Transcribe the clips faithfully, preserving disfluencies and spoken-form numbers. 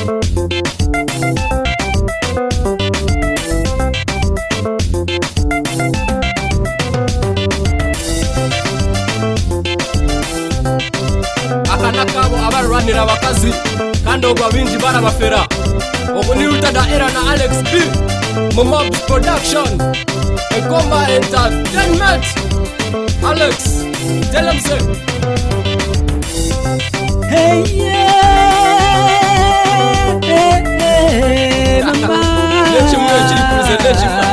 akana kabo abarwanira abakazi kandi ogwa binji barabafera ubu ni Rutada Era na Alex B mu Mobs Production Egoma Entertainment. Alex, tell him so. Hey yeah, hey, hey, mama. Let you watch it, let you.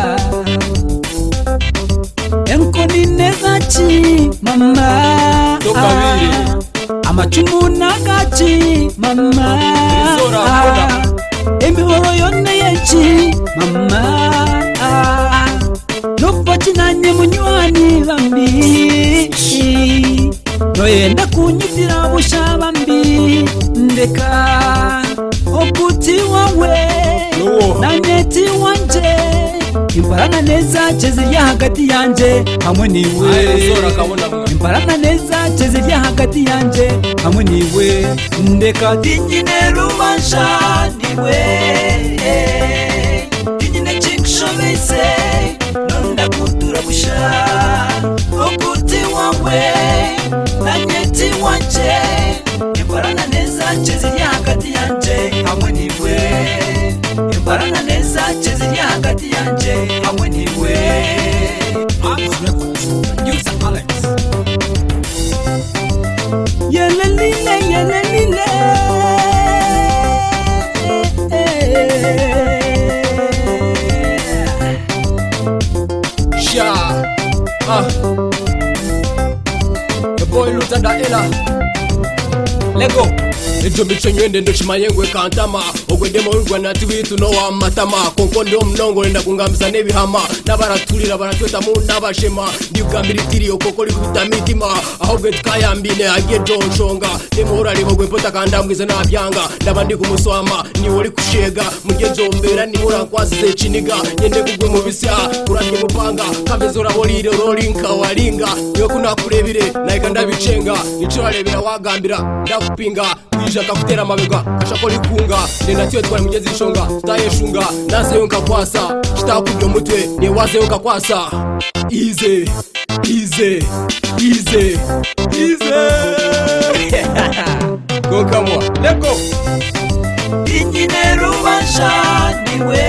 Enkoni nezachi, mama. Tokawiri. Amachumu nagachi, mama. Emihoro yone yechi, mama. Nopachi nanye munywani bambi. Noyenda kunyitira busha bambi. Ndeka okuti wawe nanyeti wanje. Imparana neza cheziri hagati yanje hamwe niwe. Imparana neza cheziri hagati yanje hamwe niwe. Ndeka dinyine rubansha niwe. Dinyine chinkshobese nonda kutura busha. Okuti wawe nanyeti wanje. Imparana neza cheziri hagati yanje hamwe niwe. Imparana neza cheziri hagati yanje hamwe niwe. Alex Records, producer Alex. Yelelile yelelile. Sha. Ah. The boy Rutada Era. Lego. Ejo bicho nywende ndo chimanyengwe kantama ogwedemo urwana tiwitu no wa matama konkondo mnongo enda kungamisa nebihama nabaratulira baratweta mu nabashema ndibwambira itiri okokoli kutamitima ahogwe tukayambine agiye jonshonga nemora libogwe pota kandambwize nabyanga ndabandi kumuswama ni woli kushega mugezo mbera ni mura kwasize chiniga nyende kugwe mu bisya kuranye mupanga kavezora bolire rolinka walinga yo kuna kurebire naika ndabicenga ico arebera wagambira ndakupinga Jaka kutera mabega kashakoli kunga nenda tiyo twali mugezi nshonga tutayeshunga naze yonka kwasa kitakubyo mutwe ne waze yonka kwasa easy easy easy easy go come on let's go. Dinyine rubansha niwe.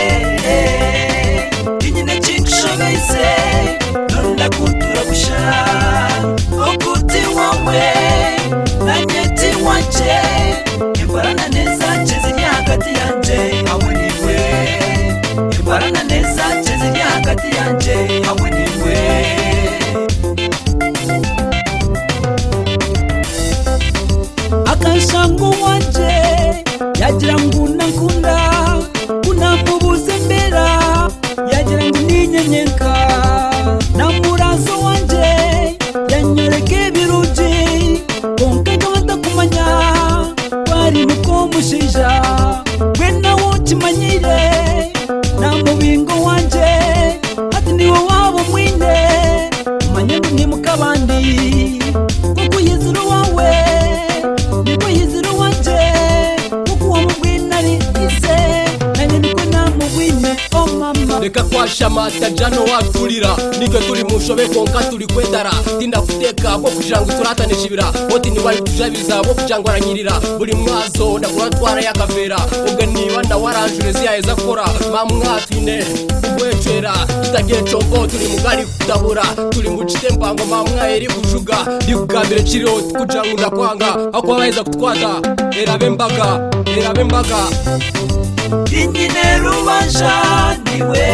Dinyine chinkshobese nonda kutura busha. Okuti wawe nanyeti wanje. Imparana neza cheziri hagati yanje hamwe niwe. Imparana neza cheziri hagati yanje hamwe niwe. Akashangu wanje yagira nguna nkunda kuna mubuze mbera yagira nguninyenyenka namurazo wanje yanyoreke biruji konka gata kumanya bari muko mushija wena wotimanyire namubingo wanje ati niwe wabo mwine manye ni mukabandi kuko yizuru wawe niko yizuru wanje kuko wamubwinari ise nanye niko namubwine oh mama. Reka kwasha mata jano watulira nike turi mushobe konka turi kwetara tinda kuteka bo kujangu turatanishibira oti ni wali tujabiza bo kujangu aranyirira buri mwazo ndakuratwara yakavera uganiba na waranjurezi yaheza kora mamwatwine ubwecera kitagiye chombo turi mugari kutabura turi mucite mpango mamwa eri kujuga ndikugambire kiriho kujangu ndakwanga ako baheza kutwata erabe mbaga erabe mbaga. Dinyine rubansha niwe.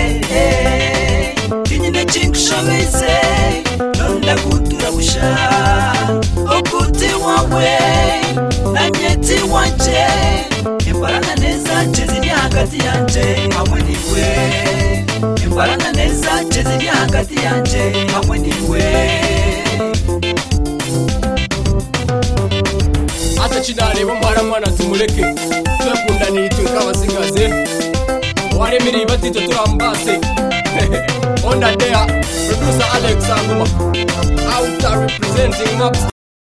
Dinyine chinkshobese nonda kutura busha. Okuti wawe nanyeti wanje. Imparana neza cheziri hagati yanje hamwe niwe. Imparana neza cheziri hagati yanje hamwe niwe. Ata chinare bombara mwana tumuleke twakunda nitwe kabasingaze waremiri batito turambase on that day producer Alex Anguma out representing Mobs.